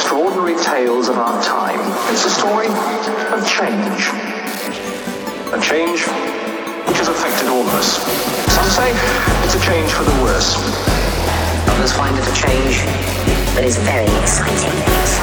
extraordinary tales of our time. It's a story of change. A change which has affected all of us. Some say it's a change for the worse. Others find it a change that is very exciting.